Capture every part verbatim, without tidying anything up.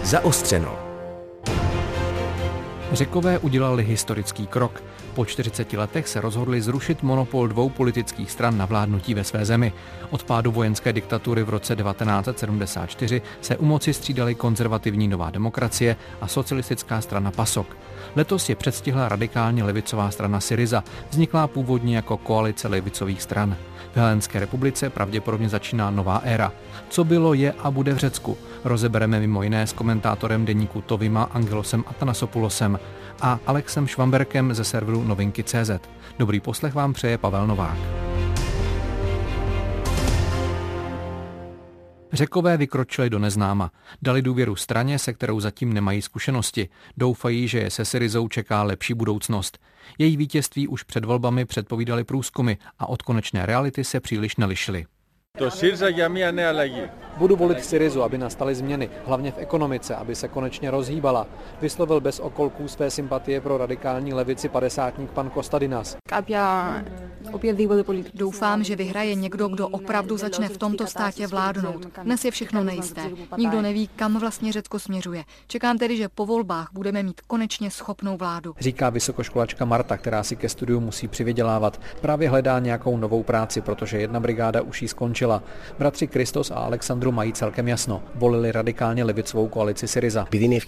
Zaostřeno. Řekové udělali historický krok. Po čtyřiceti letech se rozhodli zrušit monopol dvou politických stran na vládnutí ve své zemi. Od pádu vojenské diktatury v roce devatenáct set sedmdesát čtyři se u moci střídaly konzervativní Nová demokracie a socialistická strana PASOK. Letos je předstihla radikálně levicová strana Syriza, vzniklá původně jako koalice levicových stran. V Helénské republice pravděpodobně začíná nová éra. Co bylo, je a bude v Řecku? Rozebereme mimo jiné s komentátorem deníku Tovima Angelosem Athanasopoulosem a Alexem Švamberkem ze serveru novinky tečka cé zet. Dobrý poslech vám přeje Pavel Novák. Řekové vykročili do neznáma. Dali důvěru straně, se kterou zatím nemají zkušenosti. Doufají, že je se Syrizou čeká lepší budoucnost. Její vítězství už před volbami předpovídali průzkumy a od konečné reality se příliš nelišily. Budu volit Syrizu, aby nastaly změny, hlavně v ekonomice, aby se konečně rozhýbala. Vyslovil bez okolků své sympatie pro radikální levici padesátník pan Kostadinas. Doufám, že vyhraje někdo, kdo opravdu začne v tomto státě vládnout. Dnes je všechno nejisté. Nikdo neví, kam vlastně Řecko směřuje. Čekám tedy, že po volbách budeme mít konečně schopnou vládu. Říká vysokoškolačka Marta, která si ke studiu musí přivydělávat. Právě hledá nějakou novou práci, protože jedna brigáda už jí skončila. Bratři Kristos a Alexandru mají celkem jasno. Volili radikálně levicovou koalici Syriza.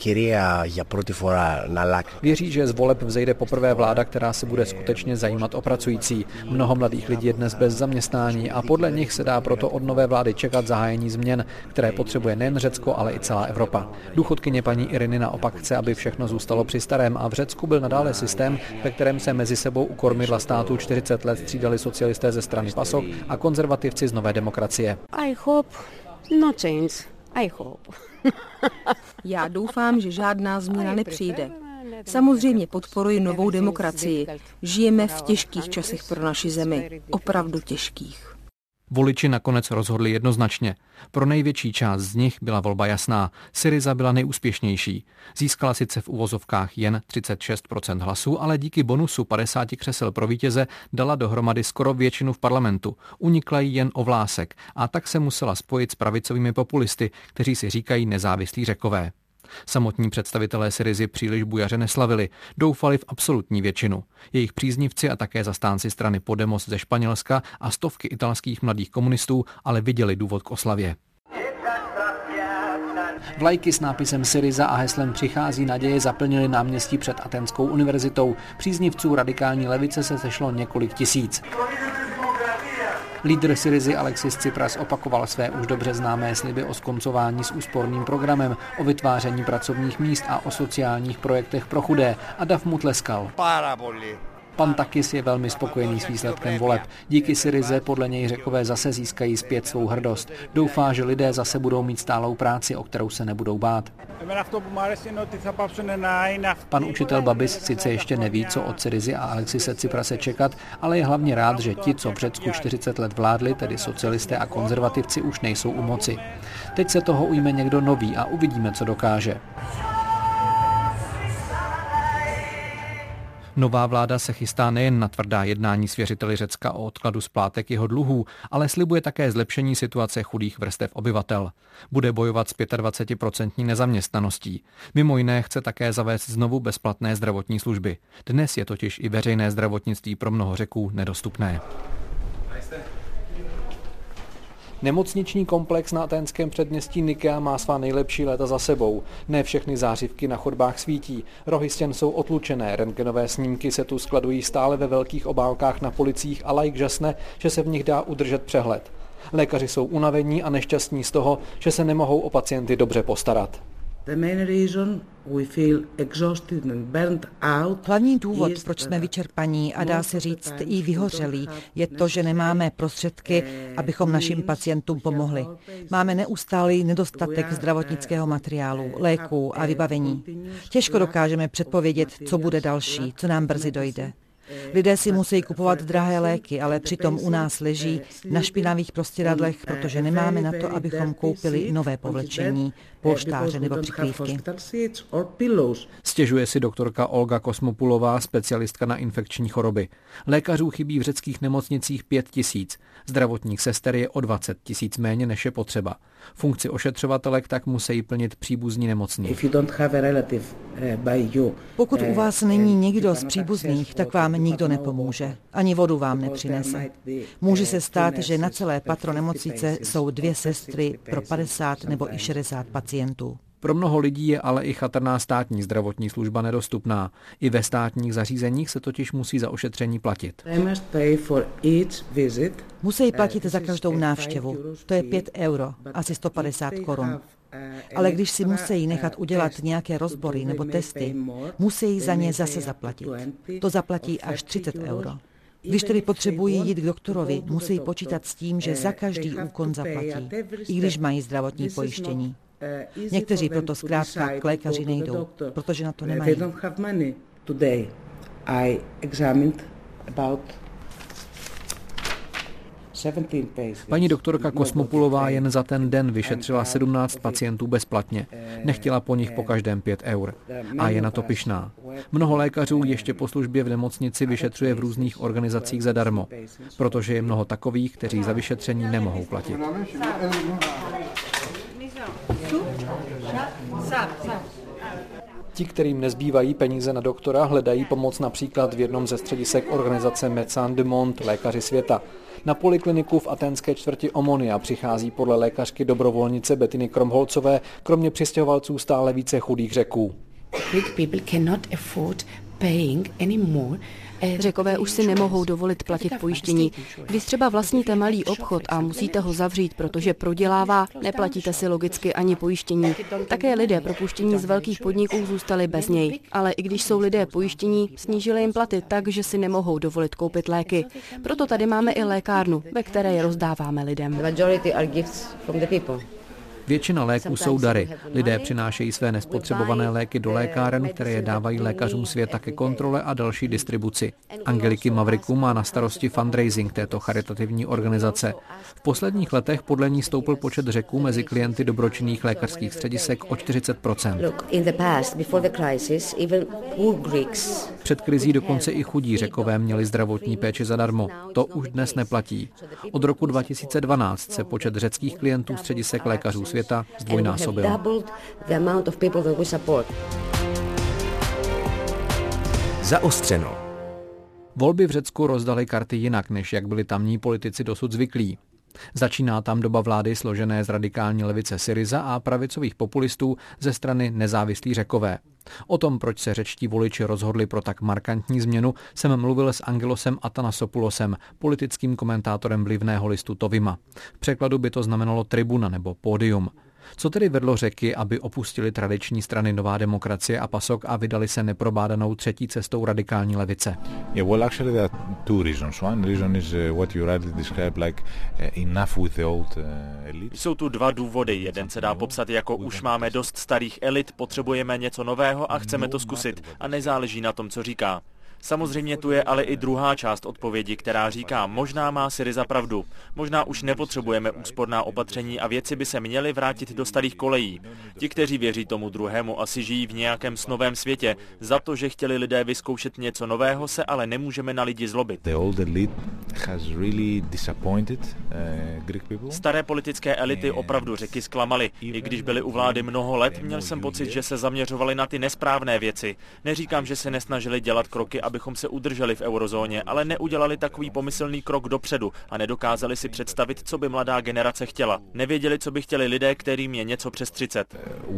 Věří, že z voleb vzejde poprvé vláda, která se bude skutečně zajímat o pracující. Mnoho mladých lidí je dnes bez zaměstnání a podle nich se dá proto od nové vlády čekat zahájení změn, které potřebuje nejen Řecko, ale i celá Evropa. Důchodkyně paní Iriny naopak chce, aby všechno zůstalo při starém a v Řecku byl nadále systém, ve kterém se mezi sebou u kormidla státu čtyřicet let střídali socialisté ze strany PASOK a konzervativci z Nové demokracie. I hope no change. I hope. Já doufám, že žádná změna nepřijde. Samozřejmě podporuji novou demokracii. Žijeme v těžkých časech pro naši zemi. Opravdu těžkých. Voliči nakonec rozhodli jednoznačně. Pro největší část z nich byla volba jasná. Syriza byla nejúspěšnější. Získala sice v uvozovkách jen třicet šest procent hlasů, ale díky bonusu padesát křesel pro vítěze dala dohromady skoro většinu v parlamentu. Unikla jí jen o vlásek a tak se musela spojit s pravicovými populisty, kteří si říkají nezávislí Řekové. Samotní představitelé Syrizy příliš bujaře neslavili, doufali v absolutní většinu. Jejich příznivci a také zastánci strany Podemos ze Španělska a stovky italských mladých komunistů ale viděli důvod k oslavě. Vlajky s nápisem Syriza a heslem Přichází naděje zaplnili náměstí před Atenskou univerzitou. Příznivců radikální levice se sešlo několik tisíc. Lídr Syrizy Alexis Tsipras opakoval své už dobře známé sliby o skoncování s úsporným programem, o vytváření pracovních míst a o sociálních projektech pro chudé a dav mu tleskal. Pan Takis je velmi spokojený s výsledkem voleb. Díky Syrize podle něj Řekové zase získají zpět svou hrdost. Doufá, že lidé zase budou mít stálou práci, o kterou se nebudou bát. Pan učitel Babis sice ještě neví, co od Syrizy a Alexise Tsiprase čekat, ale je hlavně rád, že ti, co v Řecku čtyřicet let vládli, tedy socialisté a konzervativci, už nejsou u moci. Teď se toho ujme někdo nový a uvidíme, co dokáže. Nová vláda se chystá nejen na tvrdá jednání s věřiteli Řecka o odkladu splátek jeho dluhů, ale slibuje také zlepšení situace chudých vrstev obyvatel. Bude bojovat s dvacet pět procent nezaměstnaností. Mimo jiné chce také zavést znovu bezplatné zdravotní služby. Dnes je totiž i veřejné zdravotnictví pro mnoho Řeků nedostupné. Nemocniční komplex na athénském předměstí Nikea má svá nejlepší léta za sebou. Ne všechny zářivky na chodbách svítí. Rohy stěn jsou otlučené, rentgenové snímky se tu skladují stále ve velkých obálkách na policích a laik žasne, že se v nich dá udržet přehled. Lékaři jsou unavení a nešťastní z toho, že se nemohou o pacienty dobře postarat. Hlavní důvod, proč jsme vyčerpaní a dá se říct i vyhořelí, je to, že nemáme prostředky, abychom našim pacientům pomohli. Máme neustálý nedostatek zdravotnického materiálu, léků a vybavení. Těžko dokážeme předpovědět, co bude další, co nám brzy dojde. Lidé si musí kupovat drahé léky, ale přitom u nás leží na špinavých prostěradlech, protože nemáme na to, abychom koupili nové povlečení, polštáře nebo přikrývky. Stěžuje si doktorka Olga Kosmopulová, specialistka na infekční choroby. Lékařů chybí v řeckých nemocnicích pět tisíc. Zdravotních sester je o dvacet tisíc méně, než je potřeba. Funkci ošetřovatelek tak musí plnit příbuzní nemocní. Pokud u vás není někdo z příbuzných, tak vám nikdo nepomůže. Ani vodu vám nepřinese. Může se stát, že na celé patro nemocnice jsou dvě sestry pro padesát nebo i šedesát pacientů. Pro mnoho lidí je ale i chatrná státní zdravotní služba nedostupná. I ve státních zařízeních se totiž musí za ošetření platit. Musí platit za každou návštěvu. To je pět euro, asi sto padesát korun. Ale když si musí nechat udělat nějaké rozbory nebo testy, musí za ně zase zaplatit. To zaplatí až třicet euro. Když tedy potřebují jít k doktorovi, musí počítat s tím, že za každý úkon zaplatí, i když mají zdravotní pojištění. Někteří proto zkrátka k lékaři nejdou, protože na to nemají. Paní doktorka Kosmopulová jen za ten den vyšetřila sedmnáct pacientů bezplatně. Nechtěla po nich po každém pět eur. A je na to pyšná. Mnoho lékařů ještě po službě v nemocnici vyšetřuje v různých organizacích zadarmo, protože je mnoho takových, kteří za vyšetření nemohou platit. Ti, kterým nezbývají peníze na doktora, hledají pomoc například v jednom ze středisek organizace Médecins du Monde, Lékaři světa. Na polikliniku v aténské čtvrti Omonia přichází podle lékařky dobrovolnice Bettiny Kromholcové kromě přistěhovalců stále více chudých Řeků. Řekové už si nemohou dovolit platit pojištění. Když třeba vlastníte malý obchod a musíte ho zavřít, protože prodělává, neplatíte si logicky ani pojištění. Také lidé propuštění z velkých podniků zůstali bez něj. Ale i když jsou lidé pojištění, snížili jim platy tak, že si nemohou dovolit koupit léky. Proto tady máme i lékárnu, ve které je rozdáváme lidem. Většina léků jsou dary. Lidé přinášejí své nespotřebované léky do lékáren, které je dávají lékařům světa ke kontrole a další distribuci. Angeliky Mavriku má na starosti fundraising této charitativní organizace. V posledních letech podle ní stoupl počet Řeků mezi klienty dobročinných lékařských středisek o čtyřicet procent. Před krizí dokonce i chudí Řekové měli zdravotní péči zadarmo. To už dnes neplatí. Od roku dva tisíce dvanáct se počet řeckých klientů středisek lékařů světa zdvojnásobil. Zaostřeno. Volby v Řecku rozdaly karty jinak, než jak byli tamní politici dosud zvyklí. Začíná tam doba vlády složené z radikální levice Syriza a pravicových populistů ze strany Nezávislí Řekové. O tom, proč se řečtí voliči rozhodli pro tak markantní změnu, jsem mluvil s Angelosem Athanasopoulosem, politickým komentátorem vlivného listu Tovima. V překladu by to znamenalo tribuna nebo pódium. Co tedy vedlo Řeky, aby opustili tradiční strany Nová demokracie a PASOK a vydali se neprobádanou třetí cestou radikální levice? Yeah, well, actually there are two reasons. One reason is uh, what you rightly described like uh, enough with the old uh, elite. Jsou tu dva důvody. Jeden se dá popsat jako už máme dost starých elit, potřebujeme něco nového a chceme to zkusit. A nezáleží na tom, co říká. Samozřejmě tu je ale i druhá část odpovědi, která říká, možná má Syriza pravdu. Možná už nepotřebujeme úsporná opatření a věci by se měly vrátit do starých kolejí. Ti, kteří věří tomu druhému, asi žijí v nějakém snovém světě. Za to, že chtěli lidé vyzkoušet něco nového, se ale nemůžeme na lidi zlobit. Staré politické elity opravdu Řeky zklamaly. I když byly u vlády mnoho let, měl jsem pocit, že se zaměřovali na ty nesprávné věci. Neříkám, že se nesnažili dělat kroky, abychom se udrželi v eurozóně, ale neudělali takový pomyslný krok dopředu a nedokázali si představit, co by mladá generace chtěla. Nevěděli, co by chtěli lidé, kterým je něco přes třicet.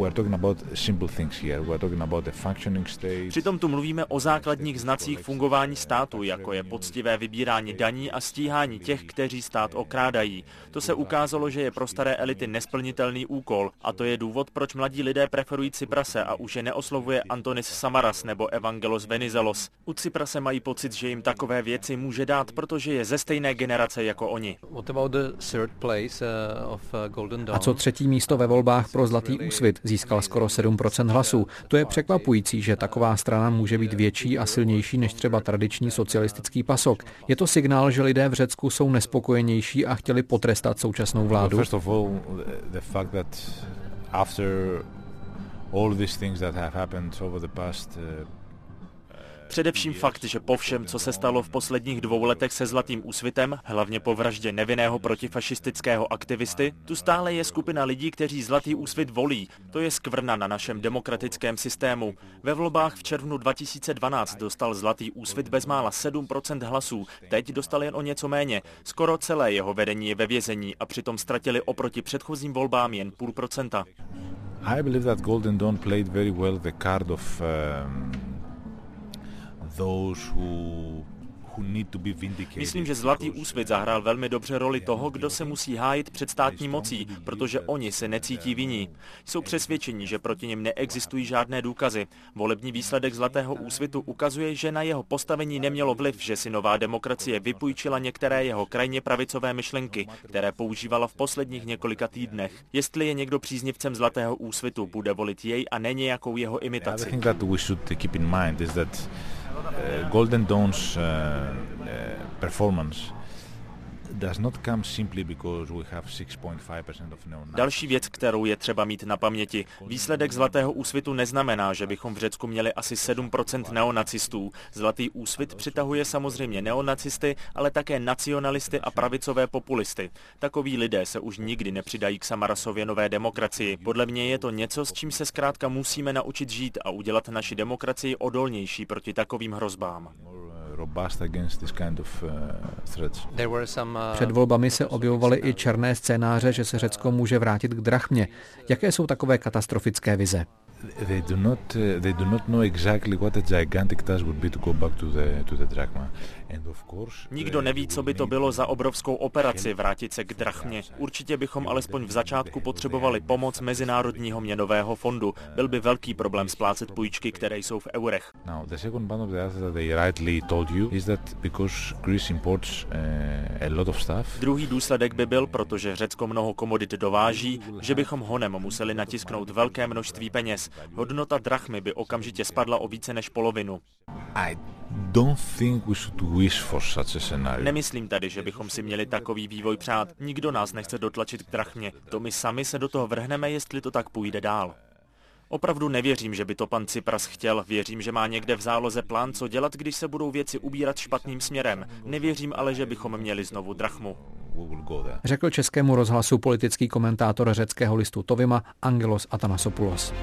Přitom tu mluvíme o základních znacích fungování státu, jako je poctivé vybírání daní a stíhání těch, kteří stát okrádají. To se ukázalo, že je pro staré elity nesplnitelný úkol a to je důvod, proč mladí lidé preferují Tsiprase a už je neoslovuje Antonis Samaras nebo Evangelos Venizelos. U Tsiprase mají pocit, že jim takové věci může dát, protože je ze stejné generace jako oni. A co třetí místo ve volbách pro Zlatý úsvit? Získal skoro sedm procent hlasů. To je překvapující, že taková strana může být větší a silnější než třeba tradiční socialistický PASOK. Je to signál, že lidé v Řecku jsou nespokojenější a chtěli potrestat současnou vládu? Především fakt, že po všem, co se stalo v posledních dvou letech se Zlatým úsvitem, hlavně po vraždě nevinného protifašistického aktivisty, tu stále je skupina lidí, kteří Zlatý úsvit volí. To je skvrna na našem demokratickém systému. Ve volbách v červnu dva tisíce dvanáct dostal Zlatý úsvit bezmála sedm procent hlasů, teď dostal jen o něco méně. Skoro celé jeho vedení je ve vězení a přitom ztratili oproti předchozím volbám jen půl procenta. I believe that Golden Dawn played very well the card of um... those who Myslím, že Zlatý úsvit zahrál velmi dobře roli toho, kdo se musí hájit před státní mocí, protože oni se necítí vinní. Jsou přesvědčeni, že proti nim neexistují žádné důkazy. Volební výsledek Zlatého úsvitu ukazuje, že na jeho postavení nemělo vliv, že si Nová demokracie vypůjčila některé jeho krajně pravicové myšlenky, které používala v posledních několika týdnech. Jestli je někdo příznivcem Zlatého úsvitu, bude volit jej a ne nějakou jeho imitaci. Uh, Golden Dawn's uh, uh, performance does not come simply because we have six point five percent of neonazis. Další věc, kterou je třeba mít na paměti. Výsledek Zlatého úsvitu neznamená, že bychom v Řecku měli asi sedm procent neonacistů. Zlatý úsvit přitahuje samozřejmě neonacisty, ale také nacionalisty a pravicové populisty. Takoví lidé se už nikdy nepřidají k Samarasově Nové demokracii. Podle mě je to něco, s čím se zkrátka musíme naučit žít a udělat naši demokracii odolnější proti takovým hrozbám. Před volbami se objevovaly i černé scénáře, že se Řecko může vrátit k drachmě. Jaké jsou takové katastrofické vize? They do not uh, they do not know exactly what a gigantic task would be to go back to the to the drachma. And of course, nikdo neví, co by to bylo za obrovskou operaci vrátit se k drachmě. Určitě bychom alespoň v začátku potřebovali pomoc Mezinárodního měnového fondu. Byl by velký problém splácet půjčky, které jsou v eurech. Now, the second part of the answer that they rightly told you is that because Greece imports uh, a lot of stuff. Druhý důsledek by byl, protože Řecko mnoho komodit dováží, že bychom honem museli natisknout velké množství peněz. Hodnota drachmy by okamžitě spadla o více než polovinu. I don't think we should wish for such a scenario. Nemyslím tady, že bychom si měli takový vývoj přát. Nikdo nás nechce dotlačit k drachmě. To my sami se do toho vrhneme, jestli to tak půjde dál. Opravdu nevěřím, že by to pan Tsipras chtěl. Věřím, že má někde v záloze plán, co dělat, když se budou věci ubírat špatným směrem. Nevěřím ale, že bychom měli znovu drachmu. Řekl Českému rozhlasu politický komentátor řeckého listu Tovima Angelos Athanasopoulos.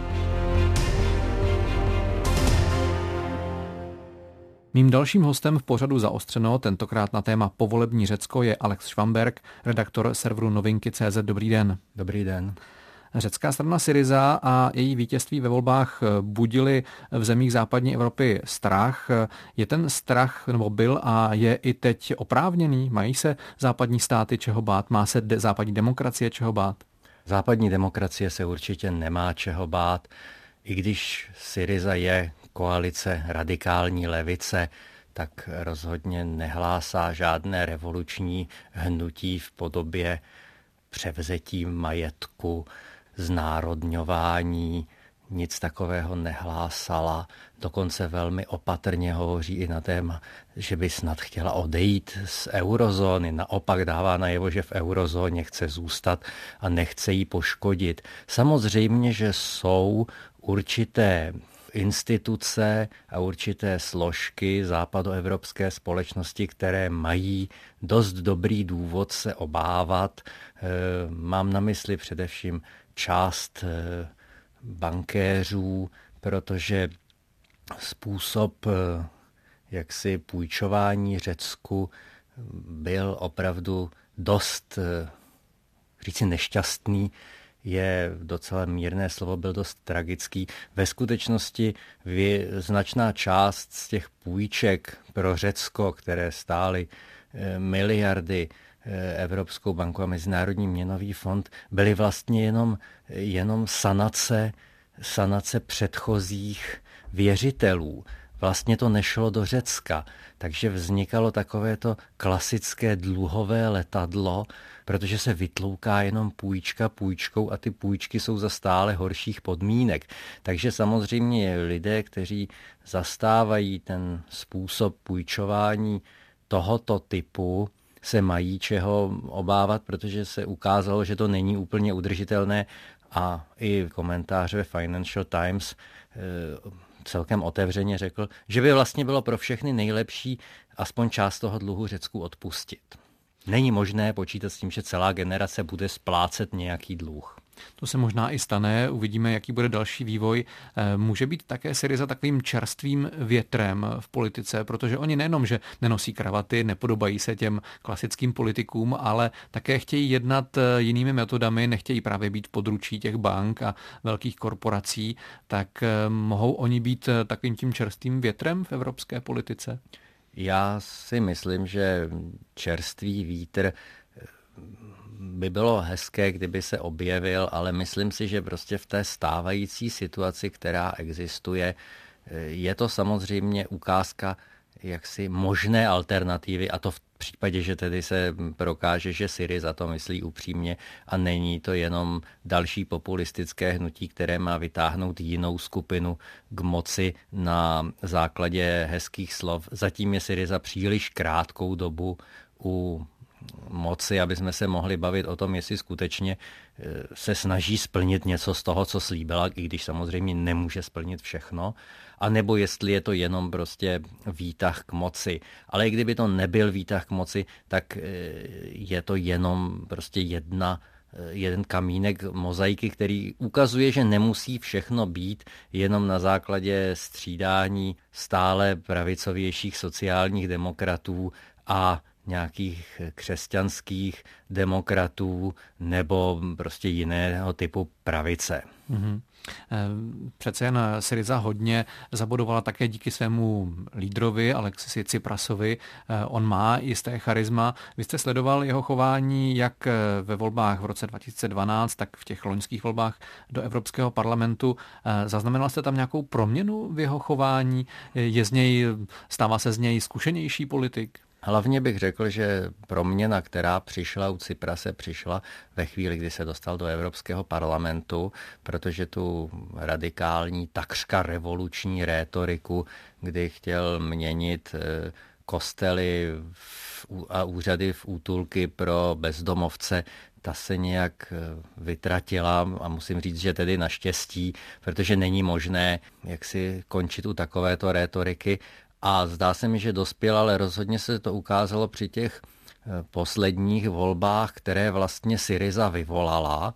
Mým dalším hostem v pořadu Zaostřeno, tentokrát na téma povolební Řecko, je Alex Švamberg, redaktor serveru novinky tečka cé zet. Dobrý den. Dobrý den. Řecká strana Syriza a její vítězství ve volbách budily v zemích západní Evropy strach. Je ten strach, nebo byl a je i teď oprávněný? Mají se západní státy čeho bát? Má se de- západní demokracie čeho bát? Západní demokracie se určitě nemá čeho bát, i když Syriza je koalice radikální levice, tak rozhodně nehlásá žádné revoluční hnutí v podobě převzetí majetku, znárodňování, nic takového nehlásala. Dokonce velmi opatrně hovoří i na téma, že by snad chtěla odejít z eurozóny. Naopak dává najevo, že v eurozóně chce zůstat a nechce ji poškodit. Samozřejmě, že jsou určité instituce a určité složky západoevropské společnosti, které mají dost dobrý důvod se obávat. Mám na mysli především část bankéřů, protože způsob jaksi půjčování Řecku byl opravdu dost, říci nešťastný, je docela mírné slovo, byl dost tragický. Ve skutečnosti značná část z těch půjček pro Řecko, které stály miliardy, Evropskou banku a Mezinárodní měnový fond, byly vlastně jenom, jenom sanace, sanace předchozích věřitelů. vlastně to nešlo do Řecka. Takže vznikalo takovéto klasické dluhové letadlo, protože se vytlouká jenom půjčka půjčkou a ty půjčky jsou za stále horších podmínek. Takže samozřejmě lidé, kteří zastávají ten způsob půjčování tohoto typu, se mají čeho obávat, protože se ukázalo, že to není úplně udržitelné a i komentář ve Financial Times celkem otevřeně řekl, že by vlastně bylo pro všechny nejlepší aspoň část toho dluhu Řecku odpustit. Není možné počítat s tím, že celá generace bude splácet nějaký dluh. To se možná i stane, uvidíme, jaký bude další vývoj. Může být také Syriza takovým čerstvým větrem v politice, protože oni nejenom, že nenosí kravaty, nepodobají se těm klasickým politikům, ale také chtějí jednat jinými metodami, nechtějí právě být v područí těch bank a velkých korporací, tak mohou oni být takovým tím čerstvým větrem v evropské politice? Já si myslím, že čerstvý vítr by bylo hezké, kdyby se objevil, ale myslím si, že prostě v té stávající situaci, která existuje, je to samozřejmě ukázka jaksi možné alternativy, a to v případě, že tedy se prokáže, že Syriza to myslí upřímně a není to jenom další populistické hnutí, které má vytáhnout jinou skupinu k moci na základě hezkých slov. Zatím je Syriza příliš krátkou dobu u moci, aby jsme se mohli bavit o tom, jestli skutečně se snaží splnit něco z toho, co slíbila, i když samozřejmě nemůže splnit všechno, a nebo jestli je to jenom prostě výtah k moci. Ale i kdyby to nebyl výtah k moci, tak je to jenom prostě jedna jeden kamínek mozaiky, který ukazuje, že nemusí všechno být jenom na základě střídání stále pravicovějších sociálních demokratů a nějakých křesťanských demokratů nebo prostě jiného typu pravice. Mm-hmm. Přece jen Syriza hodně zabudovala také díky svému lídrovi Alexisi Tsiprasovi. On má jisté charisma. Vy jste sledoval jeho chování jak ve volbách v roce dva tisíce dvanáct, tak v těch loňských volbách do Evropského parlamentu. Zaznamenal jste tam nějakou proměnu v jeho chování? Je z něj, stává se z něj zkušenější politik? Hlavně bych řekl, že proměna, která přišla u Tsiprase, přišla ve chvíli, kdy se dostal do Evropského parlamentu, protože tu radikální, takřka revoluční rétoriku, kdy chtěl měnit kostely a úřady v útulky pro bezdomovce, ta se nějak vytratila a musím říct, že tedy naštěstí, protože není možné jak si končit u takovéto rétoriky. A zdá se mi, že dospěl, ale rozhodně se to ukázalo při těch posledních volbách, které vlastně Syriza vyvolala,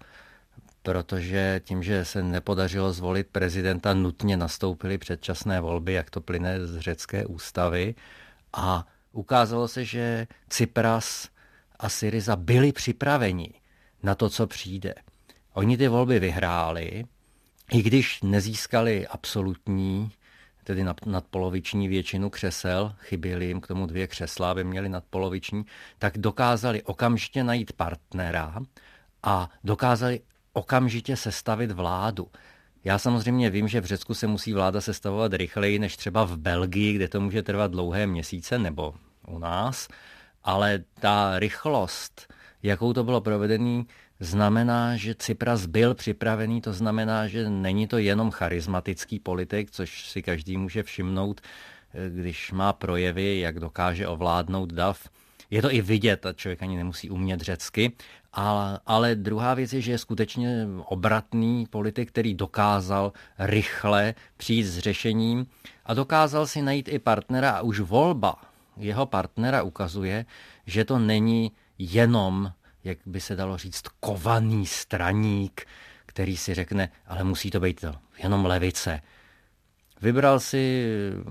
protože tím, že se nepodařilo zvolit prezidenta, nutně nastoupily předčasné volby, jak to plyne z řecké ústavy. A ukázalo se, že Tsipras a Syriza byli připraveni na to, co přijde. Oni ty volby vyhráli, i když nezískali absolutní, tedy nadpoloviční většinu křesel, chyběly jim k tomu dvě křesla, aby měli nadpoloviční, tak dokázali okamžitě najít partnera a dokázali okamžitě sestavit vládu. Já samozřejmě vím, že v Řecku se musí vláda sestavovat rychleji než třeba v Belgii, kde to může trvat dlouhé měsíce, nebo u nás, ale ta rychlost, jakou to bylo provedený, znamená, že Tsipras byl připravený, to znamená, že není to jenom charismatický politik, což si každý může všimnout, když má projevy, jak dokáže ovládnout dav. Je to i vidět, a člověk ani nemusí umět řecky, ale, ale druhá věc je, že je skutečně obratný politik, který dokázal rychle přijít s řešením a dokázal si najít i partnera a už volba jeho partnera ukazuje, že to není jenom, jak by se dalo říct, kovaný straník, který si řekne, ale musí to být to, jenom levice. Vybral si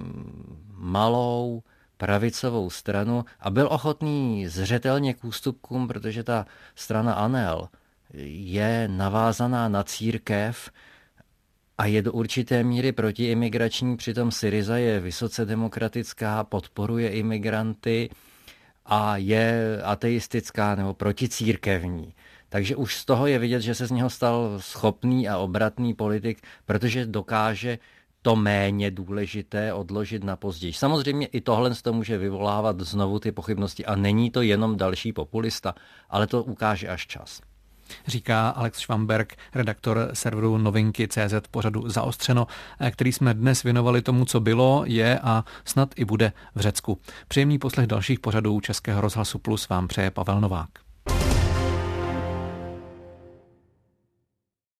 malou pravicovou stranu a byl ochotný zřetelně k ústupkům, protože ta strana Anel je navázaná na církev a je do určité míry protiimigrační, přitom Syriza je vysoce demokratická, podporuje imigranty a je ateistická nebo proticírkevní. Takže už z toho je vidět, že se z něho stal schopný a obratný politik, protože dokáže to méně důležité odložit na později. Samozřejmě i tohle to může vyvolávat znovu ty pochybnosti a není to jenom další populista, ale to ukáže až čas. Říká Alex Švamberg, redaktor serveru Novinky tečka cé zet pořadu Zaostřeno, který jsme dnes věnovali tomu, co bylo, je a snad i bude v Řecku. Příjemný poslech dalších pořadů Českého rozhlasu Plus vám přeje Pavel Novák.